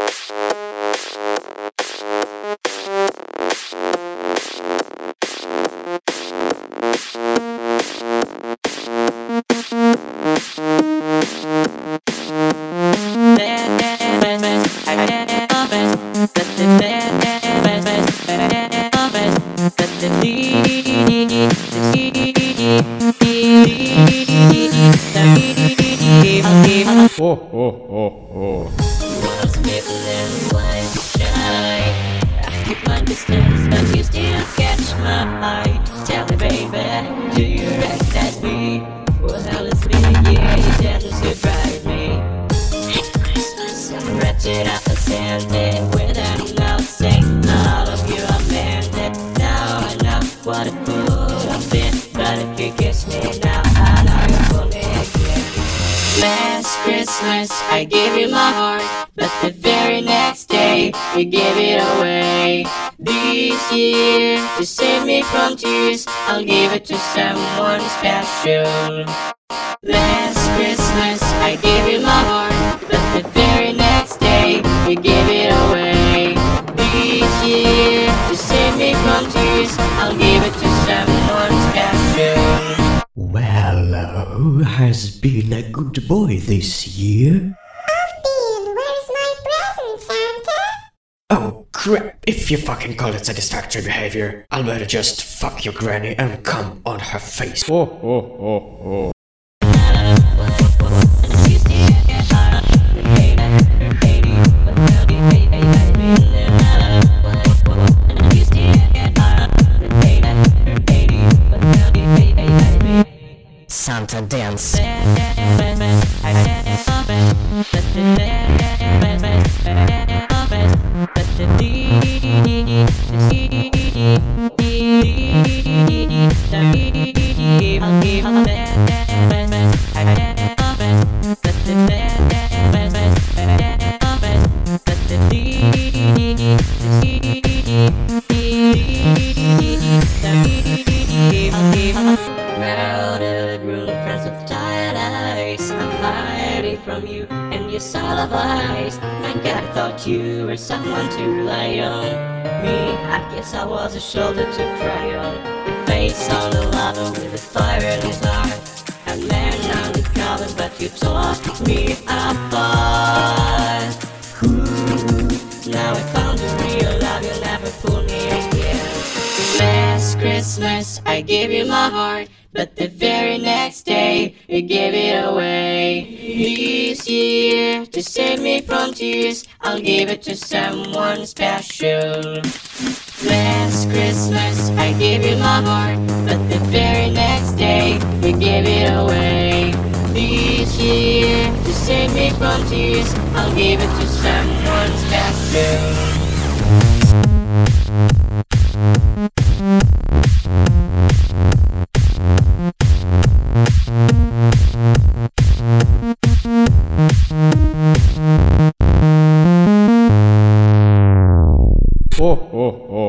Oh, oh, oh, oh. Was people and one shy. I keep my distance, but you still catch my eye. Tell me, baby, do you recognize me? Well, hell is me, yeah, you dance to drive me. It's Christmas, I'm wretched up and standing with an mouth saying, all of you are mended. Now I know what a fool I've been, but if you kiss me now, I know you'll fool me again. Last Christmas I gave you my heart, but the very next day you gave it away. This year, to save me from tears, I'll give it to someone special. Last Christmas I gave you my heart, but the very next day you gave it away. This year, to save me from tears, I'll give it to someone special. Well, has been a good boy this year? Bean, where's my present, Santa? Oh crap, if you fucking call it satisfactory behavior, I'll better just fuck your granny and come on her face. Oh, oh, oh, oh. Santa dance. Crowded room, friends with tired eyes. I'm hiding from you and your soul of eyes. My God, I thought you were someone to rely on. Me, I guess I was a shoulder to cry on. Your face on the lava with a fire in his heart. A man undercover, but you tore me apart. Ooh, now I found the real love, you'll never pull me again. Last Christmas I gave you my heart, but the very next day you gave it away. This year, to save me from tears, I'll give it to someone special. Last Christmas I gave you my heart, but the very next day you gave it away. This year, to save me from tears, I'll give it to someone special. Oh, oh, oh.